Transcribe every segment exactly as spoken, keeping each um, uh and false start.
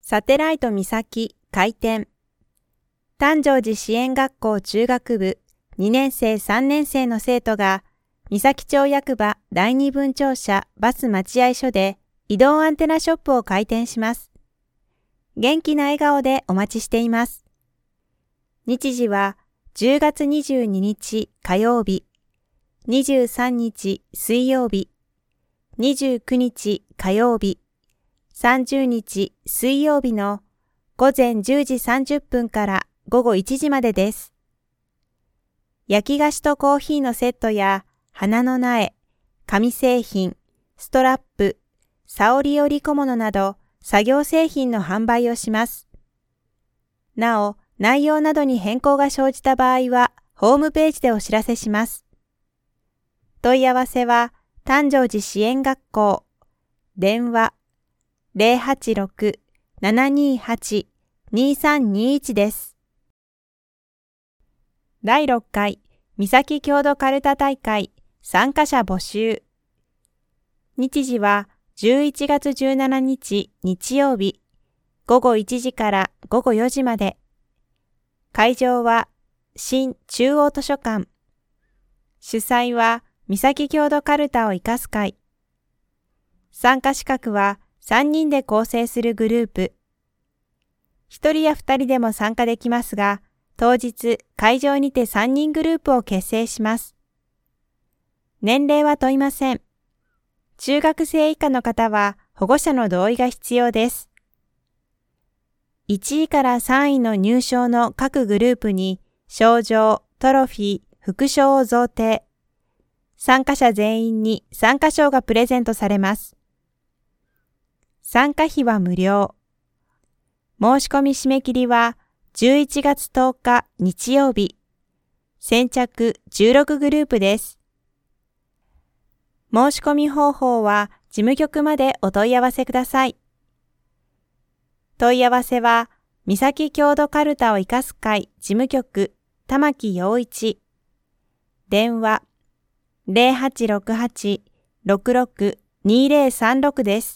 サテライト岬開店。誕生寺支援学校中学部にねんせいさんねんせいの生徒が岬町役場第二分庁舎バス待合所で移動アンテナショップを開店します。元気な笑顔でお待ちしています。日時はじゅうがつにじゅうににち火曜日、にじゅうさんにち水曜日、にじゅうくにち火曜日、さんじゅうにち水曜日のごぜんじゅうじさんじゅっぷんからごごいちじまでです。焼き菓子とコーヒーのセットや花の苗、紙製品、ストラップ、沙織織小物など作業製品の販売をします。なお、内容などに変更が生じた場合はホームページでお知らせします。問い合わせは誕生寺支援学校、電話 ゼロはちろく ななにはち にさんにいち です。だいろっかい岬郷土かるた大会参加者募集。日時はじゅういちがつじゅうしちにち日曜日、ごごいちじからごごよじまで。会場は新中央図書館。主催は岬郷土かるたを生かす会。参加資格はさんにんで構成するグループ。ひとりやふたりでも参加できますが、当日会場にてさんにんグループを結成します。年齢は問いません。中学生以下の方は保護者の同意が必要です。いちいからさんいの入賞の各グループに賞状、トロフィー、副賞を贈呈。参加者全員に参加賞がプレゼントされます。参加費は無料。申し込み締め切りはじゅういちがつとおか日曜日。先着じゅうろくグループです。申し込み方法は事務局までお問い合わせください。問い合わせは岬郷土かるたを生かす会事務局玉木陽一。電話 ゼロはちろくはち ろくろく にぜろさんろく です。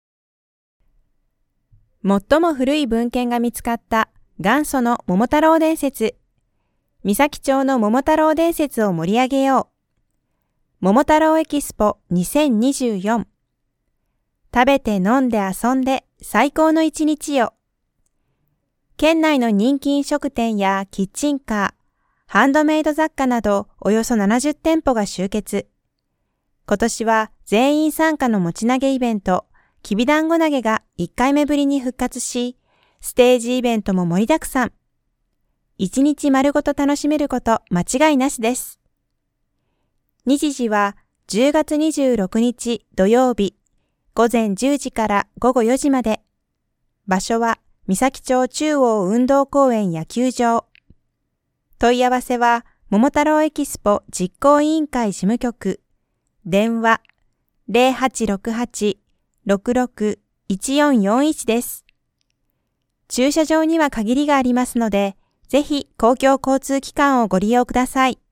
最も古い文献が見つかった元祖の桃太郎伝説。岬町の桃太郎伝説を盛り上げよう。桃太郎エキスポにせんにじゅうよん。食べて飲んで遊んで最高の一日よ。県内の人気飲食店やキッチンカー、ハンドメイド雑貨などおよそななじゅってんぽが集結。今年は全員参加の持ち投げイベント、きびだんご投げがいっかいめぶりに復活し、ステージイベントも盛りだくさん。一日丸ごと楽しめること間違いなしです。日時はじゅうがつにじゅうろくにち土曜日、ごぜんじゅうじからごごよじまで。場所は岬町中央運動公園野球場。問い合わせは桃太郎エキスポ実行委員会事務局。電話 ゼロはちろくはち ろくろく いちよんよんいち です。駐車場には限りがありますので、ぜひ公共交通機関をご利用ください。